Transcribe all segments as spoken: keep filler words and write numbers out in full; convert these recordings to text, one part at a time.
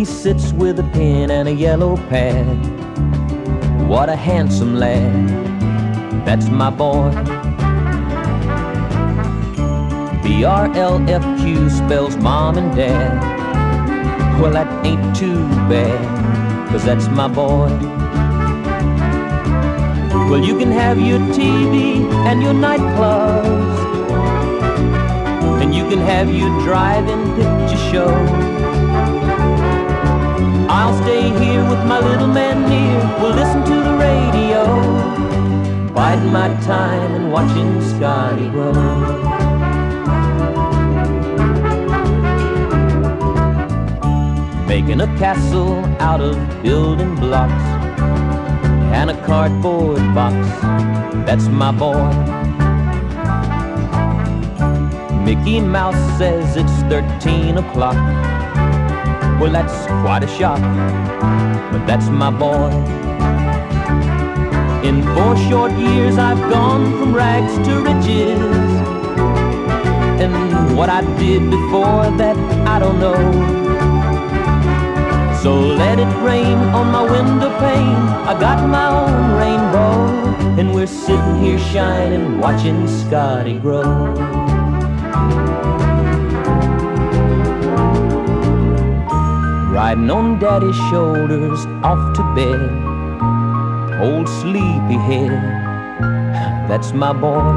sits with a pen and a yellow pad. What a handsome lad, that's my boy. B R L F Q spells mom and dad. Well, that ain't too bad, 'cause that's my boy. Well, you can have your T V and your nightclubs, and you can have your drive-in picture show. I'll stay here with my little man near. We'll listen to the radio, biding my time and watching Scotty grow. Making a castle out of building blocks and a cardboard box, that's my boy. Mickey Mouse says it's thirteen o'clock. Well, that's quite a shock, but that's my boy. In four short years I've gone from rags to riches, and what I did before that I don't know. So let it rain on my window pane, I got my own rainbow, and we're sitting here shining, watching Scotty grow. Riding on daddy's shoulders off to bed, old sleepyhead, that's my boy.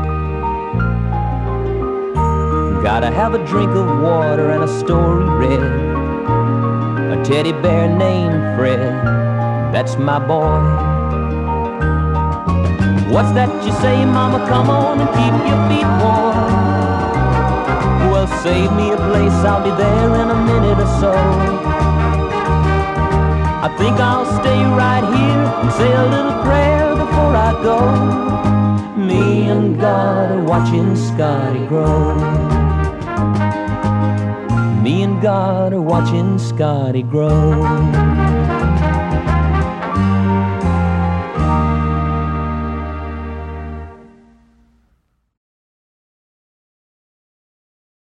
Gotta have a drink of water and a story read, a teddy bear named Fred, that's my boy. What's that you say, mama? Come on and keep your feet warm. Well, save me a place, I'll be there in a minute or so. I think I'll stay right here and say a little prayer before I go. Me and God are watching Scotty grow. Me and God are watching Scotty grow.